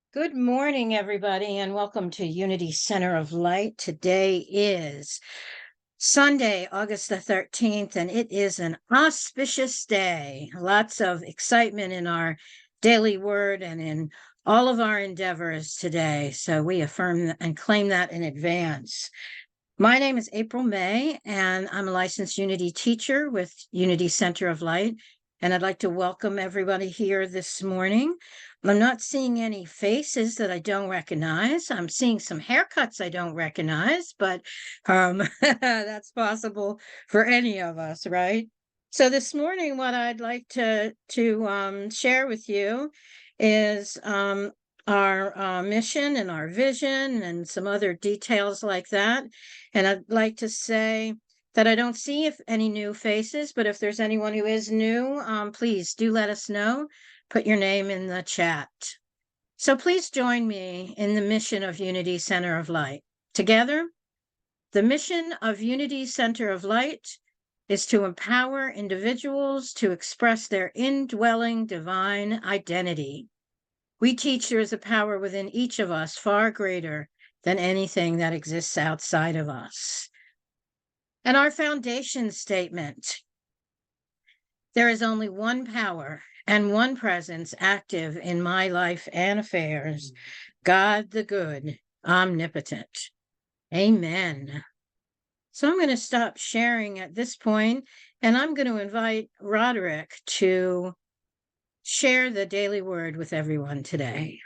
Good morning, everybody, and welcome to Unity Center of Light. Today is Sunday, August the 13th, and it is an auspicious day. Lots of excitement in our daily word and in all of our endeavors today. So we affirm and claim that in advance. My name is April May, and I'm a licensed Unity teacher with Unity Center of Light. And I'd like to welcome everybody here this morning. I'm not seeing any faces that I don't recognize. I'm seeing some haircuts I don't recognize, but that's possible for any of us, right? So this morning, what I'd like to share with you is our mission and our vision and some other details like that. And I'd like to say that I don't see any new faces, but if there's anyone who is new, please do let us know. Put your name in the chat. So please join me in the mission of Unity Center of Light. Together, the mission of Unity Center of Light is to empower individuals to express their indwelling divine identity. We teach there is a power within each of us far greater than anything that exists outside of us. And our foundation statement: there is only one power and one presence active in my life and affairs, God the good, omnipotent. Amen. So I'm going to stop sharing at this point, and I'm going to invite Roderick to share the daily word with everyone today.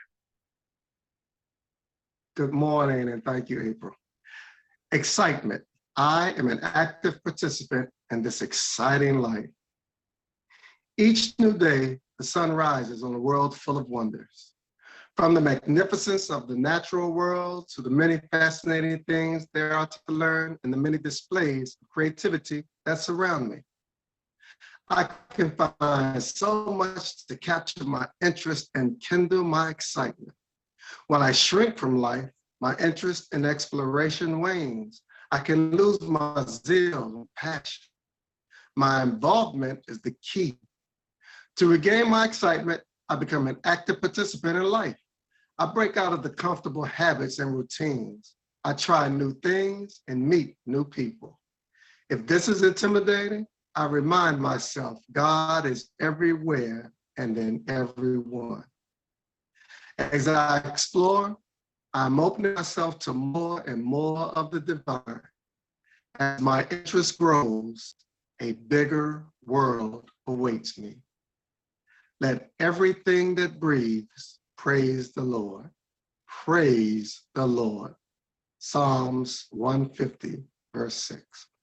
Good morning, and thank you, April. Excitement. I am an active participant in this exciting life. Each new day, the sun rises on a world full of wonders. From the magnificence of the natural world to the many fascinating things there are to learn and the many displays of creativity that surround me. I can find so much to capture my interest and kindle my excitement. When I shrink from life, my interest in exploration wanes. I can lose my zeal and passion. My involvement is the key. To regain my excitement, I become an active participant in life. I break out of the comfortable habits and routines. I try new things and meet new people. If this is intimidating, I remind myself God is everywhere and in everyone. As I explore, I'm opening myself to more and more of the divine. As my interest grows, a bigger world awaits me. Let everything that breathes praise the Lord. Praise the Lord. Psalms 150, verse 6.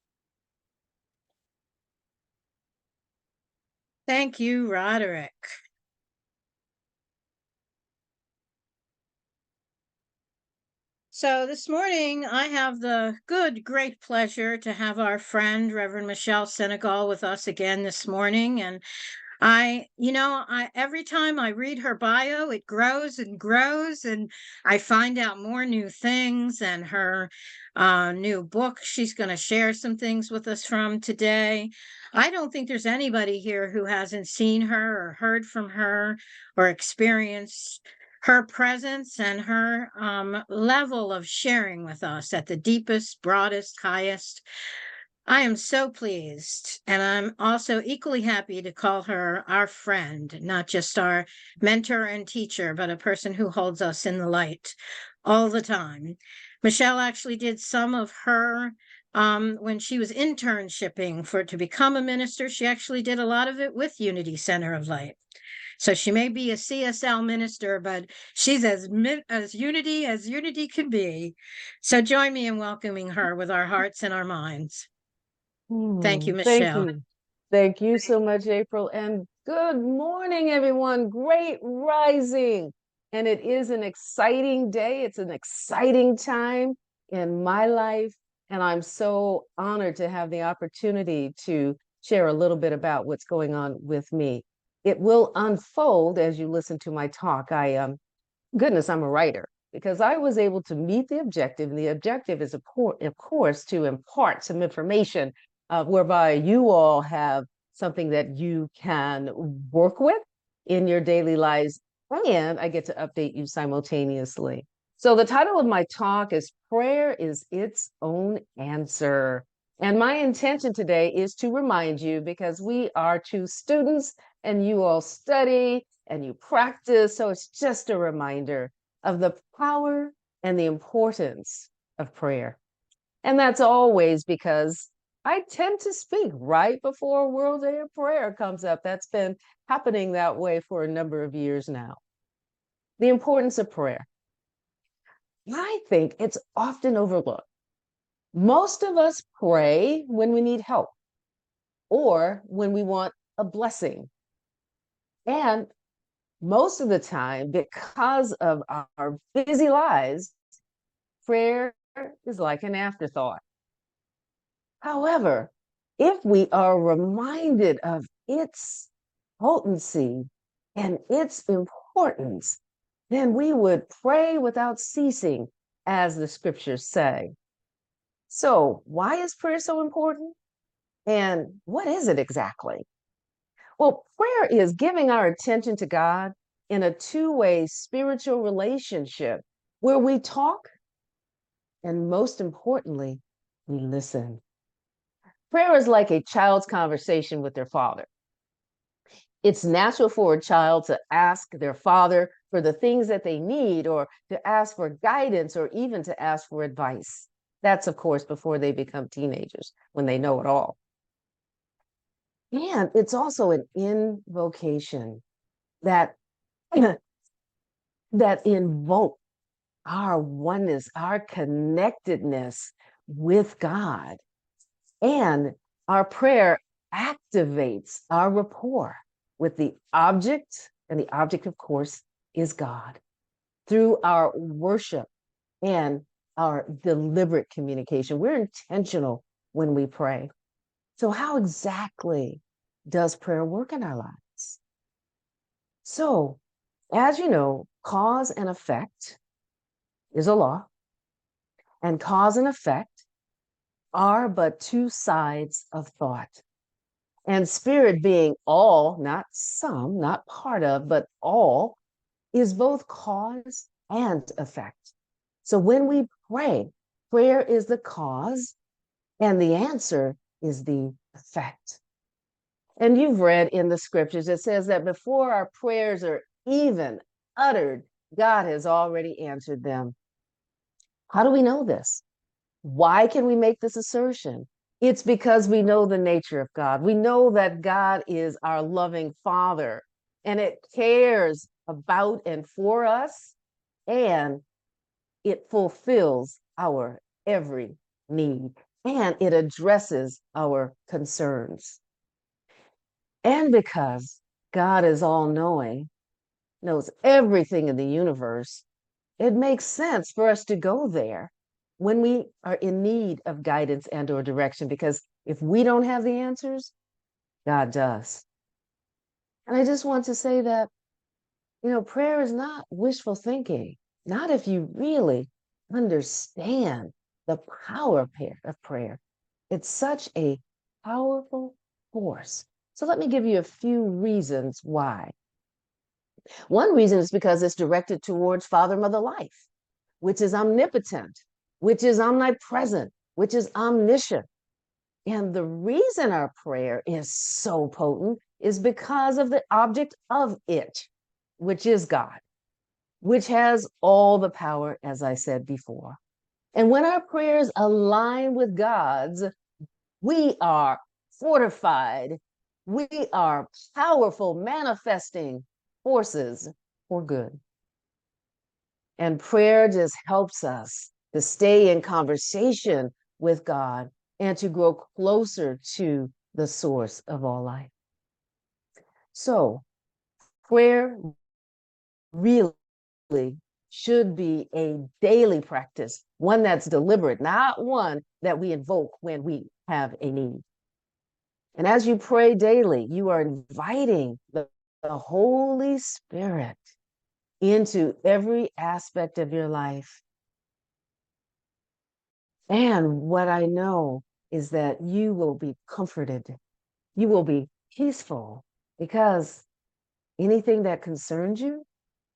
Thank you, Roderick. So this morning, I have the great pleasure to have our friend, Reverend Michelle Senegal, with us again this morning. And every time I read her bio, it grows and grows, and I find out more new things. And her new book, she's going to share some things with us from today. I don't think there's anybody here who hasn't seen her or heard from her or experienced her presence and her level of sharing with us at the deepest, broadest, highest. I am so pleased, and I'm also equally happy to call her our friend, not just our mentor and teacher, but a person who holds us in the light all the time. Michelle actually did some of her when she was internshipping to become a minister. She actually did a lot of it with Unity Center of Light. So she may be a CSL minister, but she's as Unity can be. So join me in welcoming her with our hearts and our minds. Thank you, Michelle. Thank you. Thank you so much, April. And good morning, everyone. Great rising. And it is an exciting day. It's an exciting time in my life. And I'm so honored to have the opportunity to share a little bit about what's going on with me. It will unfold as you listen to my talk. I'm a writer because I was able to meet the objective. And the objective is, of course, to impart some information whereby you all have something that you can work with in your daily lives and I get to update you simultaneously. So the title of my talk is Prayer is Its Own Answer. And my intention today is to remind you, because we are two students and you all study and you practice. So it's just a reminder of the power and the importance of prayer. And that's always because I tend to speak right before World Day of Prayer comes up. That's been happening that way for a number of years now. The importance of prayer. I think it's often overlooked. Most of us pray when we need help or when we want a blessing. And most of the time, because of our busy lives, prayer is like an afterthought. However, if we are reminded of its potency and its importance, then we would pray without ceasing, as the scriptures say. So, why is prayer so important? And what is it exactly? Well, prayer is giving our attention to God in a two-way spiritual relationship where we talk and, most importantly, we listen. Prayer is like a child's conversation with their father. It's natural for a child to ask their father for the things that they need, or to ask for guidance, or even to ask for advice. That's, of course, before they become teenagers, when they know it all. And it's also an invocation that, that invoke our oneness, our connectedness with God. And our prayer activates our rapport with the object, and the object, of course, is God, through our worship and our deliberate communication. We're intentional when we pray. So, how exactly does prayer work in our lives? So, as you know, cause and effect is a law, and cause and effect are but two sides of thought. And spirit, being all, not some, not part of, but all, is both cause and effect. So when we pray, prayer is the cause and the answer is the effect. And you've read in the scriptures, it says that before our prayers are even uttered, God has already answered them. How do we know this? Why can we make this assertion? It's because we know the nature of God. We know that God is our loving Father, and it cares about and for us, and it fulfills our every need, and it addresses our concerns. And because God is all knowing, knows everything in the universe, it makes sense for us to go there when we are in need of guidance and or direction, because if we don't have the answers, God does. And I just want to say that, prayer is not wishful thinking, not if you really understand the power of prayer. It's such a powerful force. So let me give you a few reasons why. One reason is because it's directed towards Father, Mother, Life, which is omnipotent, which is omnipresent, which is omniscient. And the reason our prayer is so potent is because of the object of it, which is God, which has all the power, as I said before. And when our prayers align with God's, we are fortified. We are powerful, manifesting forces for good. And prayer just helps us to stay in conversation with God and to grow closer to the source of all life. So, prayer really should be a daily practice, one that's deliberate, not one that we invoke when we have a need. And as you pray daily, you are inviting the Holy Spirit into every aspect of your life. And what I know is that you will be comforted. You will be peaceful, because anything that concerns you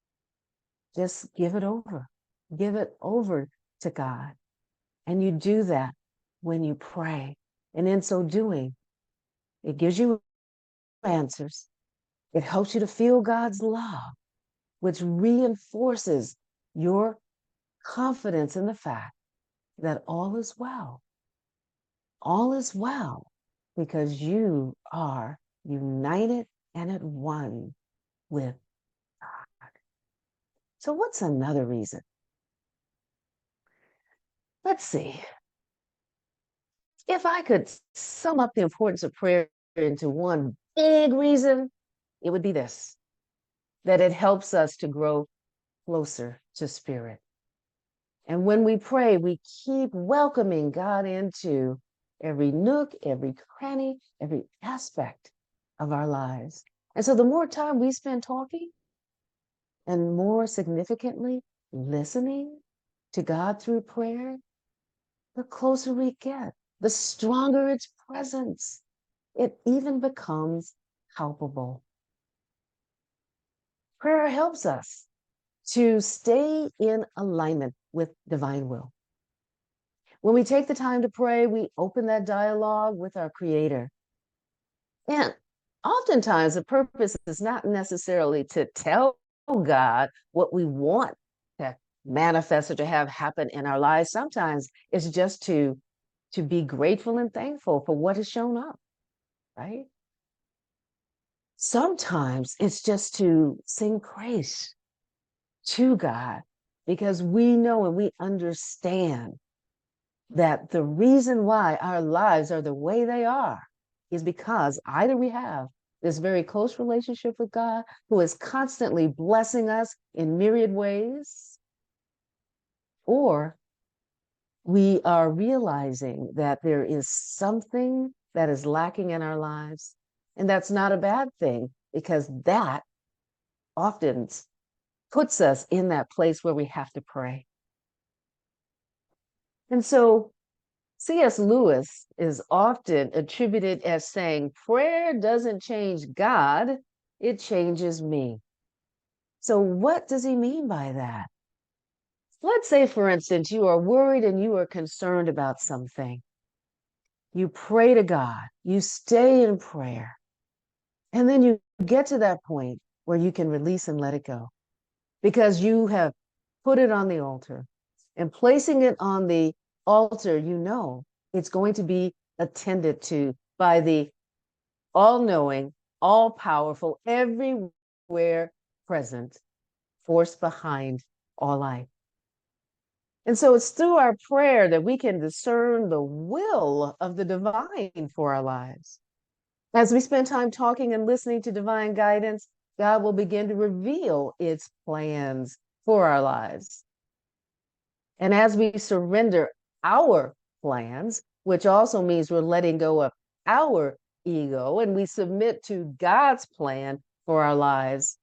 just give it over. Give it over to God. And you do that when you pray. And in so doing, it gives you answers. It helps you to feel God's love, which reinforces your confidence in the fact that all is well. All is well because you are united and at one with God. So, what's another reason? Let's see. If I could sum up the importance of prayer into one big reason, it would be this, that it helps us to grow closer to Spirit. And when we pray, we keep welcoming God into every nook, every cranny, every aspect of our lives. And so the more time we spend talking, and more significantly, listening to God through prayer, the closer we get, the stronger its presence. It even becomes palpable. Prayer helps us to stay in alignment with divine will. When we take the time to pray, we open that dialogue with our Creator. And oftentimes, the purpose is not necessarily to tell God what we want to manifest or to have happen in our lives. Sometimes it's just to be grateful and thankful for what has shown up, right? Sometimes it's just to sing praise to God because we know and we understand that the reason why our lives are the way they are is because either we have this very close relationship with God who is constantly blessing us in myriad ways, or we are realizing that there is something that is lacking in our lives. And that's not a bad thing because that often puts us in that place where we have to pray. And so C.S. Lewis is often attributed as saying, prayer doesn't change God, it changes me. So what does he mean by that? Let's say, for instance, you are worried and you are concerned about something. You pray to God, you stay in prayer, and then you get to that point where you can release and let it go because you have put it on the altar. And placing it on the altar, you know it's going to be attended to by the all-knowing, all-powerful, everywhere present force behind all life. And so it's through our prayer that we can discern the will of the divine for our lives. As we spend time talking and listening to divine guidance, God will begin to reveal its plans for our lives. And as we surrender our plans, which also means we're letting go of our ego and we submit to God's plan for our lives,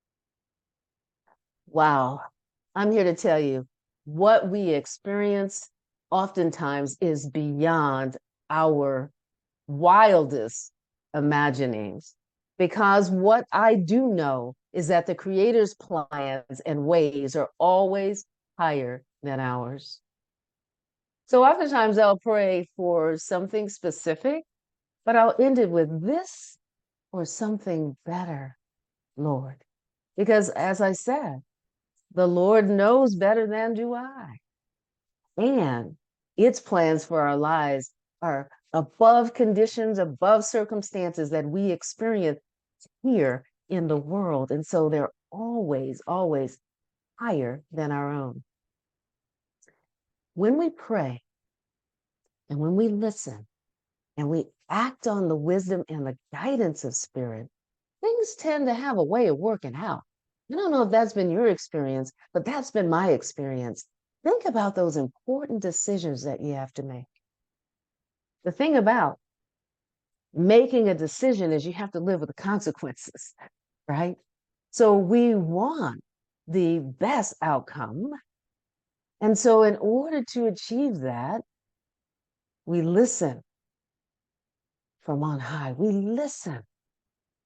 wow, I'm here to tell you what we experience oftentimes is beyond our wildest imaginings. Because what I do know is that the Creator's plans and ways are always higher than ours. So oftentimes I'll pray for something specific, but I'll end it with this or something better, Lord. Because as I said, the Lord knows better than do I. And its plans for our lives are above conditions, above circumstances that we experience here in the world. And so they're always, always higher than our own. When we pray and when we listen and we act on the wisdom and the guidance of Spirit, things tend to have a way of working out. I don't know if that's been your experience, but that's been my experience. Think about those important decisions that you have to make. The thing about making a decision is you have to live with the consequences, right? So we want the best outcome. And so in order to achieve that, we listen from on high. We listen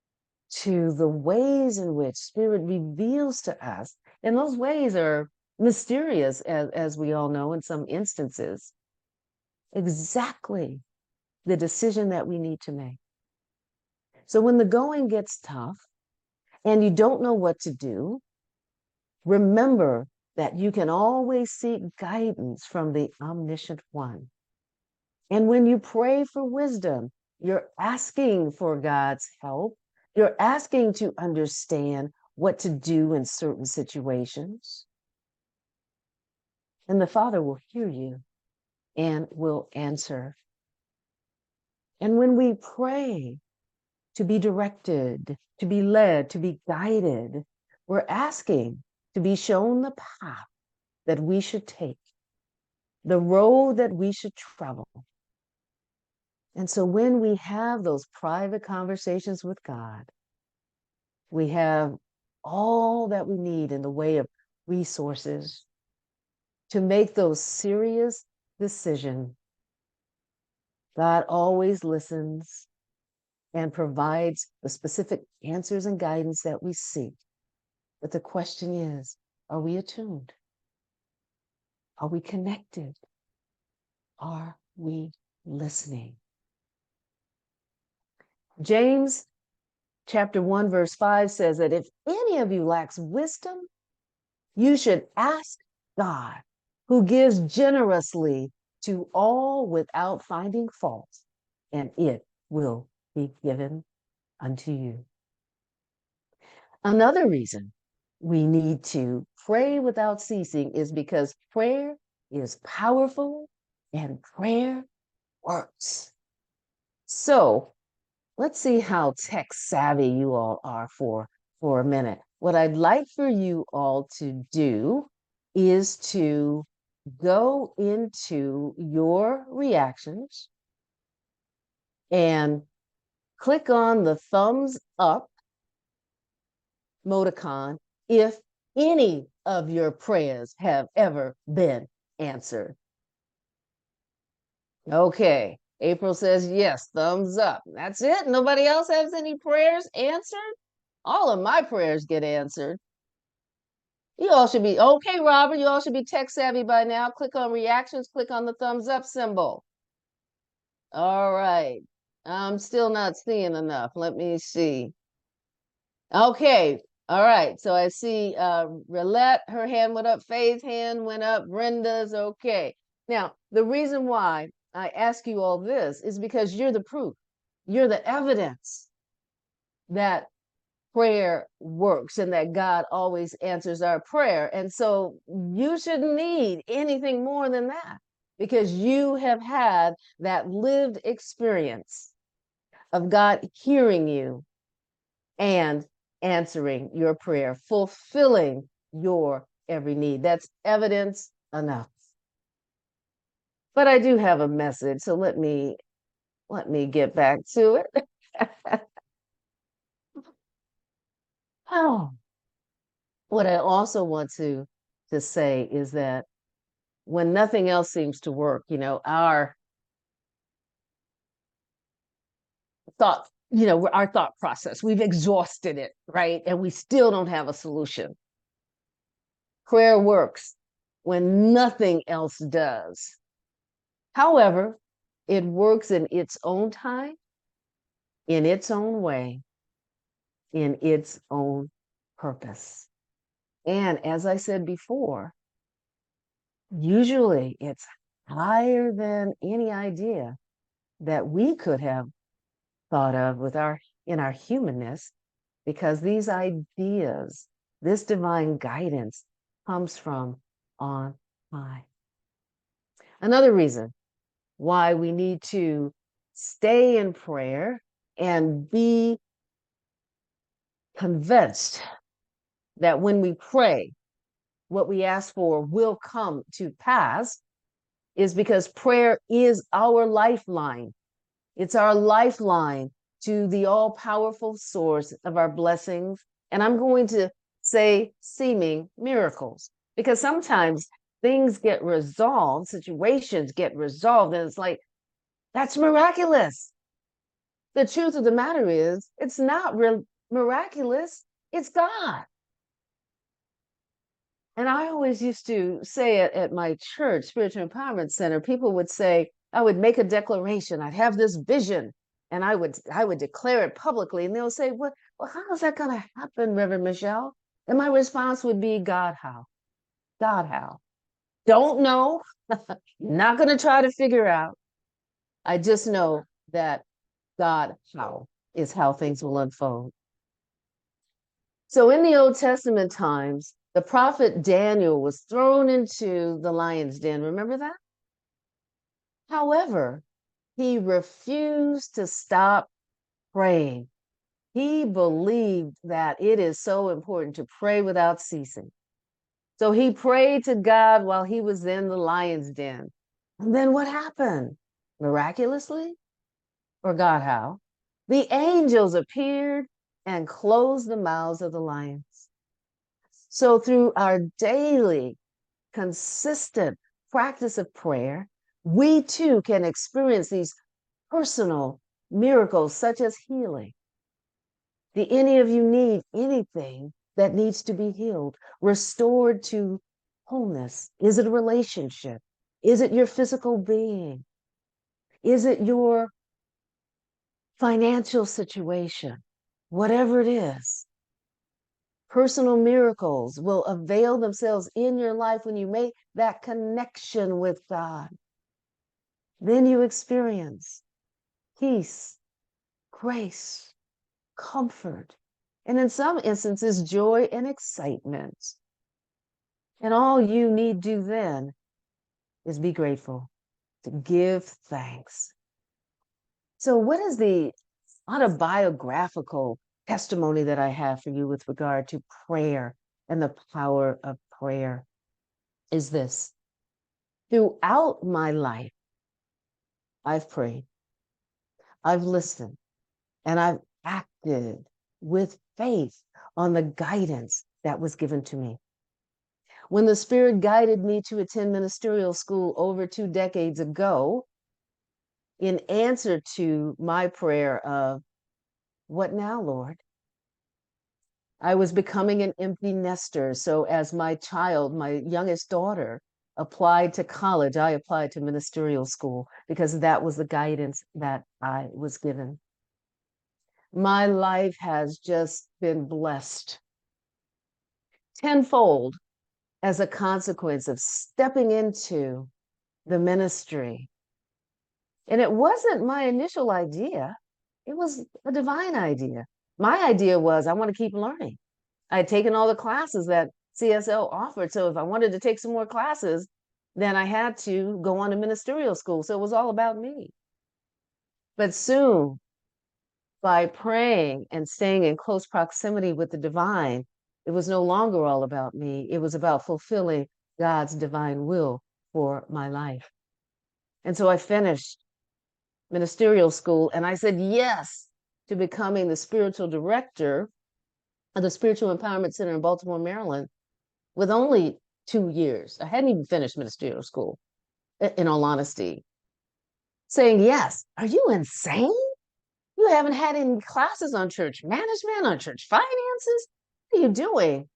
to the ways in which Spirit reveals to us. And those ways are mysterious, as we all know in some instances, exactly the decision that we need to make. So when the going gets tough and you don't know what to do, remember that you can always seek guidance from the omniscient one. And when you pray for wisdom, you're asking for God's help. You're asking to understand what to do in certain situations. And the Father will hear you and will answer. And when we pray to be directed, to be led, to be guided, we're asking to be shown the path that we should take, the road that we should travel. And so when we have those private conversations with God, we have all that we need in the way of resources to make those serious decisions. God always listens and provides the specific answers and guidance that we seek. But the question is, are we attuned? Are we connected? Are we listening? James chapter 1, verse 5 says that if any of you lacks wisdom, you should ask God, who gives generously to all without finding fault, and it will be given unto you. Another reason we need to pray without ceasing is because prayer is powerful and prayer works. So let's see how tech savvy you all are for a minute. What I'd like for you all to do is to go into your reactions and click on the thumbs up emoticon if any of your prayers have ever been answered. Okay, April says yes, thumbs up. That's it? Nobody else has any prayers answered? All of my prayers get answered. You all should be, okay, Robert, you all should be tech savvy by now. Click on reactions, click on the thumbs up symbol. All right, I'm still not seeing enough. Let me see. Okay, all right, so I see Rolette, her hand went up, Faye's hand went up, Brenda's okay. Now, the reason why I ask you all this is because you're the proof. You're the evidence that prayer works and that God always answers our prayer. And so you shouldn't need anything more than that because you have had that lived experience of God hearing you and answering your prayer, fulfilling your every need. That's evidence enough. But I do have a message, so let me get back to it. Oh, what I also want to say is that when nothing else seems to work, our thought, our thought process, we've exhausted it, right? And we still don't have a solution. Prayer works when nothing else does. However, it works in its own time, in its own way, in its own purpose. And as I said before, usually it's higher than any idea that we could have thought of in our humanness, because these ideas, this divine guidance comes from on high. Another reason why we need to stay in prayer and be convinced that when we pray, what we ask for will come to pass is because prayer is our lifeline. It's our lifeline to the all-powerful source of our blessings. And I'm going to say seeming miracles, because sometimes things get resolved, situations get resolved, and it's like, that's miraculous. The truth of the matter is, it's not miraculous. It's God. And I always used to say it at my church, Spiritual Empowerment Center, people would say, I would make a declaration, I'd have this vision, and I would declare it publicly. And they'll say, well, how is that going to happen, Reverend Michelle? And my response would be, God, how? God, how? Don't know. Not going to try to figure out. I just know that God, how is how things will unfold. So in the Old Testament times, the prophet Daniel was thrown into the lion's den. Remember that? However, he refused to stop praying. He believed that it is so important to pray without ceasing. So he prayed to God while he was in the lion's den. And then what happened? Miraculously? Or God, how? The angels appeared and closed the mouths of the lions. So through our daily, consistent practice of prayer, we too can experience these personal miracles such as healing. Do any of you need anything that needs to be healed, restored to wholeness? Is it a relationship? Is it your physical being? Is it your financial situation? Whatever it is, personal miracles will avail themselves in your life when you make that connection with God. Then you experience peace, grace, comfort, and in some instances, joy and excitement. And all you need do then is be grateful, to give thanks. So what is the autobiographical testimony that I have for you with regard to prayer and the power of prayer is this. Throughout my life, I've prayed, I've listened, and I've acted with faith on the guidance that was given to me. When the Spirit guided me to attend ministerial school over 2 decades ago, in answer to my prayer of, what now, Lord? I was becoming an empty nester. So as my child, my youngest daughter, applied to college, I applied to ministerial school because that was the guidance that I was given. My life has just been blessed tenfold as a consequence of stepping into the ministry. And it wasn't my initial idea. It was a divine idea. My idea was I want to keep learning. I had taken all the classes that CSL offered. So if I wanted to take some more classes, then I had to go on to ministerial school. So it was all about me. But soon, by praying and staying in close proximity with the divine, it was no longer all about me. It was about fulfilling God's divine will for my life. And so I finished ministerial school and I said yes to becoming the spiritual director of the Spiritual Empowerment Center in Baltimore, Maryland, with only 2 years. I hadn't even finished ministerial school, in all honesty. Saying yes. Are you insane? You haven't had any classes on church management, on church finances? What are you doing?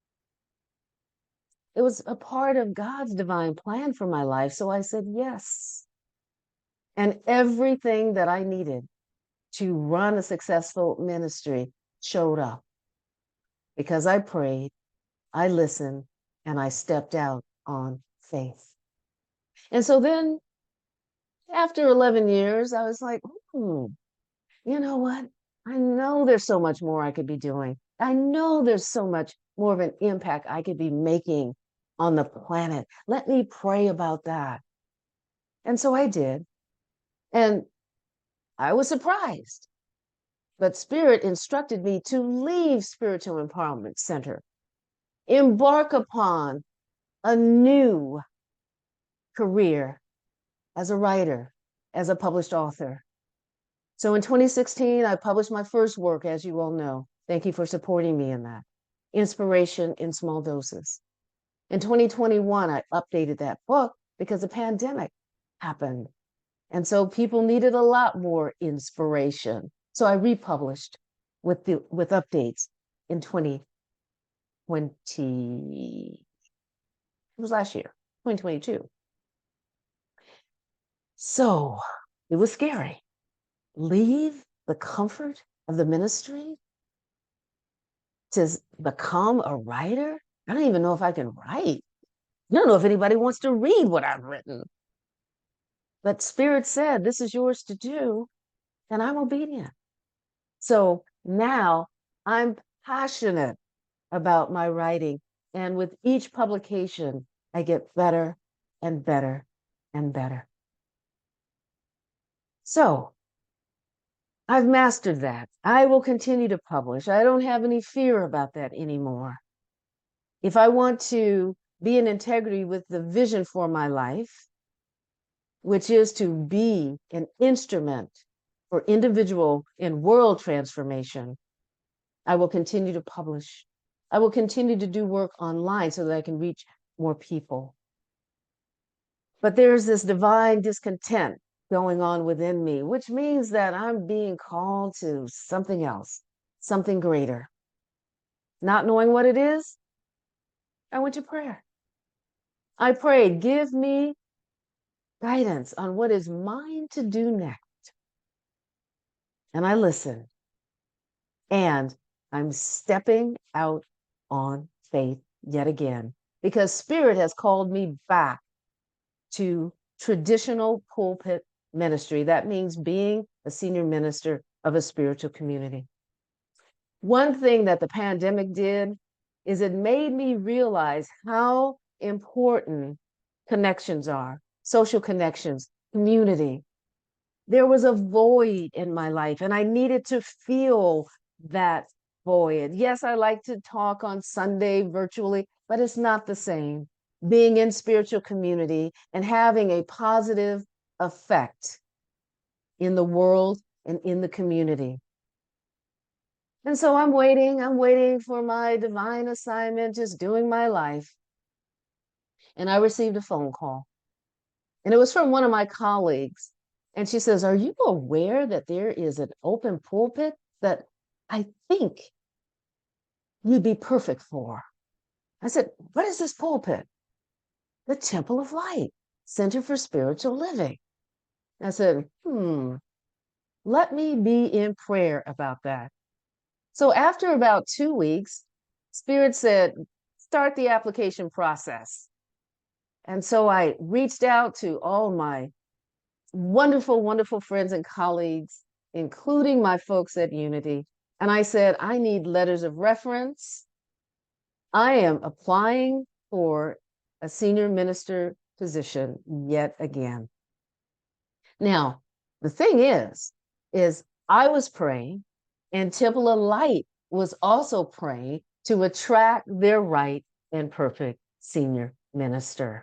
It was a part of God's divine plan for my life. So I said yes. And everything that I needed to run a successful ministry showed up because I prayed, I listened, and I stepped out on faith. And so then after 11 years, I was like, you know what? I know there's so much more I could be doing. I know there's so much more of an impact I could be making on the planet. Let me pray about that. And so I did. And I was surprised. But Spirit instructed me to leave Spiritual Empowerment Center, embark upon a new career as a writer, as a published author. So in 2016, I published my first work, as you all know. Thank you for supporting me in that. Inspiration in Small Doses. In 2021, I updated that book because the pandemic happened. And so people needed a lot more inspiration. So I republished with updates in 2020. It was last year, 2022. So it was scary. Leave the comfort of the ministry to become a writer. I don't even know if I can write. I don't know if anybody wants to read what I've written. But Spirit said, this is yours to do, and I'm obedient. So now I'm passionate about my writing. And with each publication, I get better and better and better. So I've mastered that. I will continue to publish. I don't have any fear about that anymore. If I want to be in integrity with the vision for my life, which is to be an instrument for individual and world transformation, I will continue to publish. I will continue to do work online so that I can reach more people. But there's this divine discontent going on within me, which means that I'm being called to something else, something greater. Not knowing what it is, I went to prayer. I prayed, give me guidance on what is mine to do next. And I listened. And I'm stepping out on faith yet again, because Spirit has called me back to traditional pulpit ministry. That means being a senior minister of a spiritual community. One thing that the pandemic did is it made me realize how important connections are, social connections, community. There was a void in my life, and I needed to fill that void. Yes, I like to talk on Sunday virtually, but it's not the same. Being in spiritual community and having a positive effect in the world and in the community. And so I'm waiting for my divine assignment, just doing my life. And I received a phone call. And it was from one of my colleagues. And she says, are you aware that there is an open pulpit that I think you'd be perfect for? I said, what is this pulpit? The Temple of Light, Center for Spiritual Living. I said, let me be in prayer about that. So after about 2 weeks, Spirit said, start the application process. And so I reached out to all my wonderful, wonderful friends and colleagues, including my folks at Unity. And I said, I need letters of reference. I am applying for a senior minister position yet again. Now, the thing is I was praying, and Temple of Light was also praying to attract their right and perfect senior minister.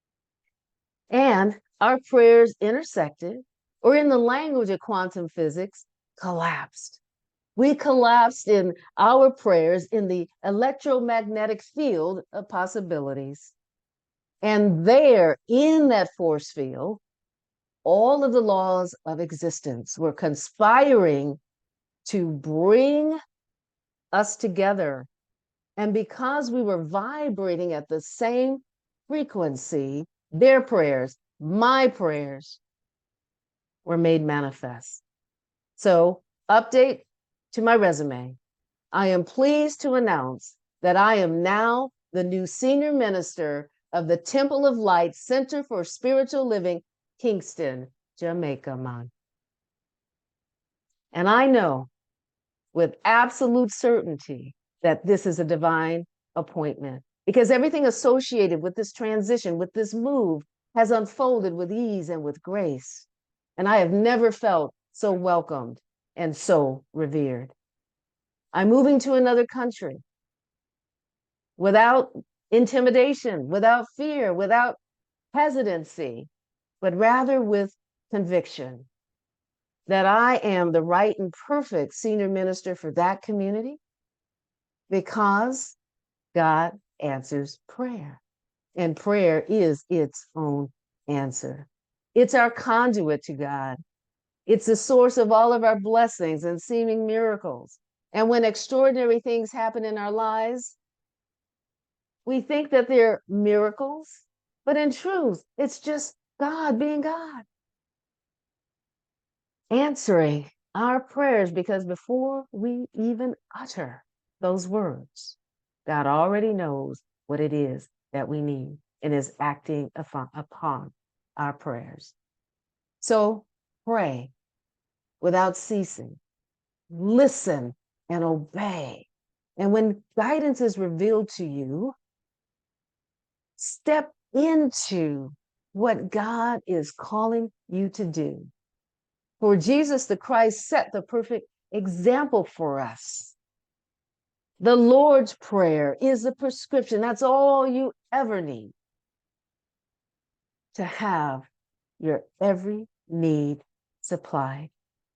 And our prayers intersected, or in the language of quantum physics, collapsed. We collapsed in our prayers in the electromagnetic field of possibilities. And there, in that force field, all of the laws of existence were conspiring to bring us together. And because we were vibrating at the same frequency, their prayers, my prayers, were made manifest. So, update to my resume. I am pleased to announce that I am now the new senior minister of the Temple of Light Center for Spiritual Living, Kingston, Jamaica, man. And I know with absolute certainty that this is a divine appointment, because everything associated with this transition, with this move, has unfolded with ease and with grace. And I have never felt so welcomed and so revered. I'm moving to another country without intimidation, without fear, without hesitancy, but rather with conviction that I am the right and perfect senior minister for that community, because God answers prayer, and prayer is its own answer. It's our conduit to God. It's the source of all of our blessings and seeming miracles. And when extraordinary things happen in our lives, we think that they're miracles, but in truth, it's just God being God, answering our prayers, because before we even utter those words, God already knows what it is that we need and is acting upon our prayers. So pray without ceasing, listen and obey. And when guidance is revealed to you, step into what God is calling you to do. For Jesus the Christ set the perfect example for us. The Lord's Prayer is the prescription. That's all you ever need to have your every need supplied.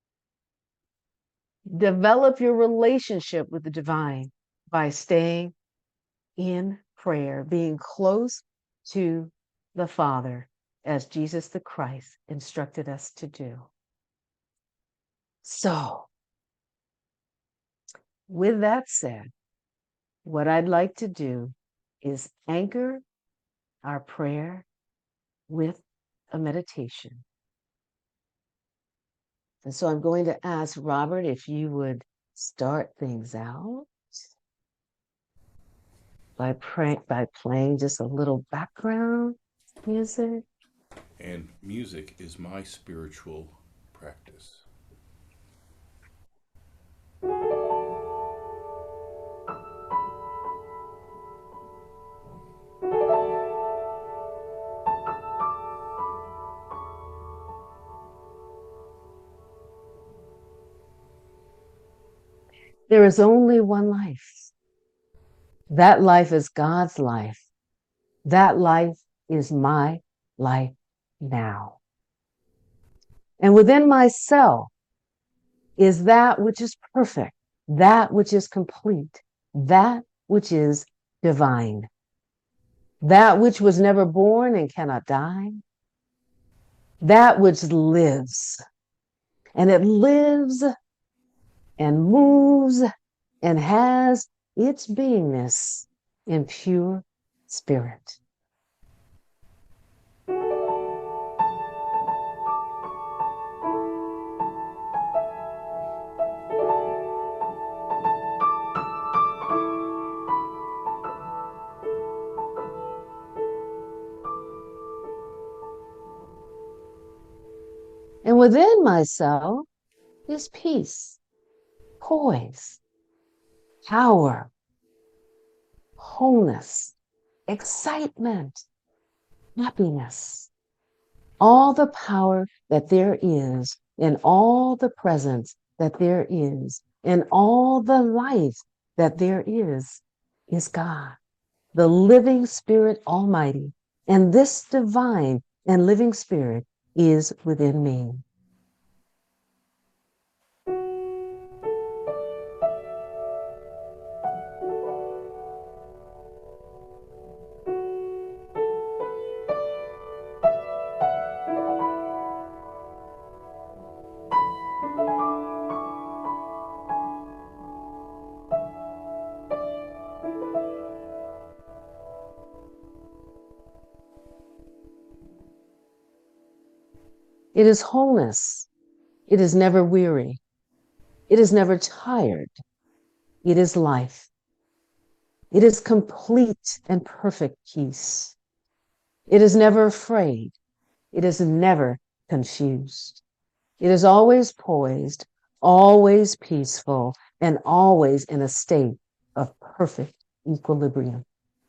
Develop your relationship with the divine by staying in prayer, being close to the Father, as Jesus the Christ instructed us to do. So, with that said, what I'd like to do is anchor our prayer with a meditation. And so I'm going to ask Robert if you would start things out by playing just a little background music. And music is my spiritual practice. There is only one life. That life is God's life. That life is my life now. And within myself is that which is perfect, that which is complete, that which is divine, that which was never born and cannot die, that which lives. And it lives and moves and has its beingness in pure spirit. And within myself is peace, poise, power, wholeness, excitement, happiness, all the power that there is, and all the presence that there is, and all the life that there is God, the living Spirit Almighty. And this divine and living Spirit is within me. It is wholeness. It is never weary. It is never tired. It is life. It is complete and perfect peace. It is never afraid. It is never confused. It is always poised, always peaceful, and always in a state of perfect equilibrium.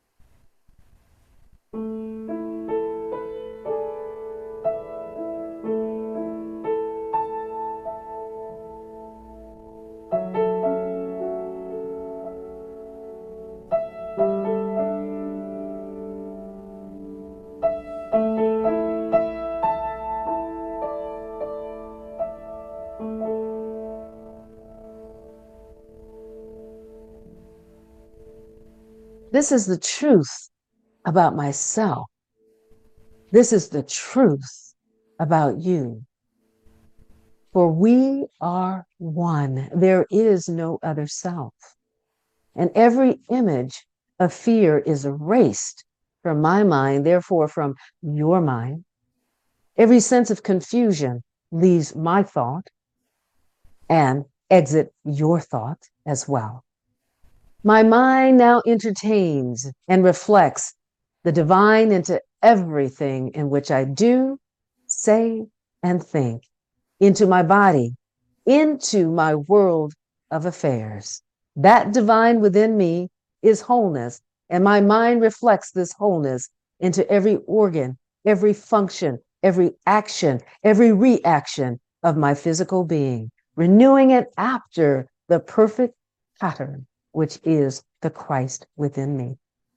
This is the truth about myself. This is the truth about you. For we are one. There is no other self. And every image of fear is erased from my mind, therefore from your mind. Every sense of confusion leaves my thought and exit your thought as well. My mind now entertains and reflects the divine into everything in which I do, say, and think, into my body, into my world of affairs. That divine within me is wholeness, and my mind reflects this wholeness into every organ, every function, every action, every reaction of my physical being, renewing it after the perfect pattern, which is the Christ within me.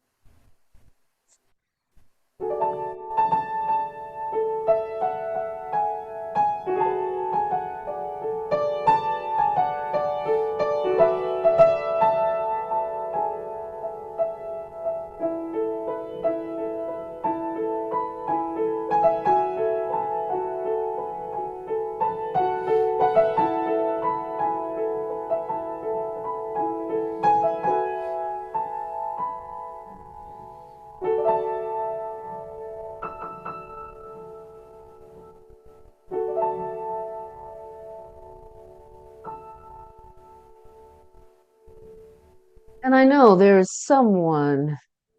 And I know there is someone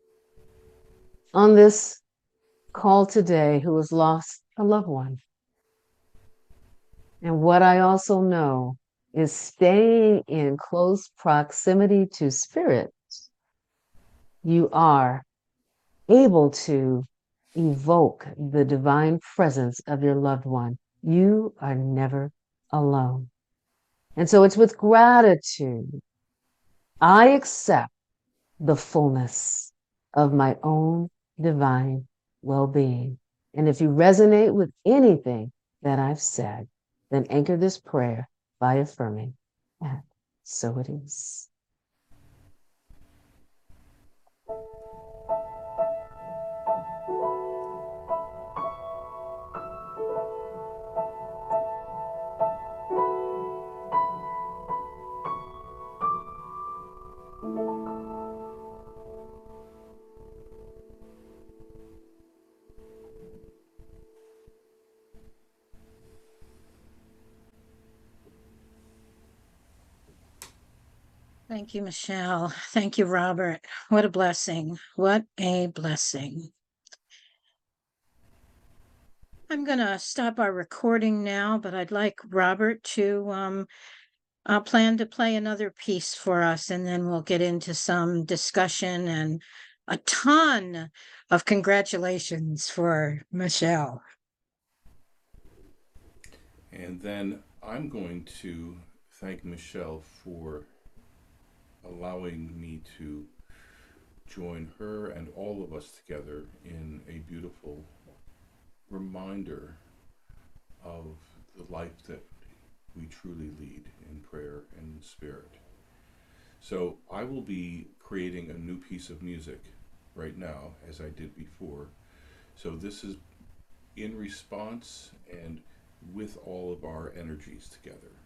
on this call today who has lost a loved one. And what I also know is staying in close proximity to spirit, you are able to evoke the divine presence of your loved one. You are never alone. And so it's with gratitude I accept the fullness of my own divine well-being. And if you resonate with anything that I've said, then anchor this prayer by affirming, and so it is. Thank you, Michelle. Thank you, Robert. What a blessing. What a blessing. I'm going to stop our recording now, but I'd like Robert to plan to play another piece for us, and then we'll get into some discussion and a ton of congratulations for Michelle. And then I'm going to thank Michelle for allowing me to join her and all of us together in a beautiful reminder of the life that we truly lead in prayer and in spirit. So I will be creating a new piece of music right now, as I did before. So this is in response and with all of our energies together.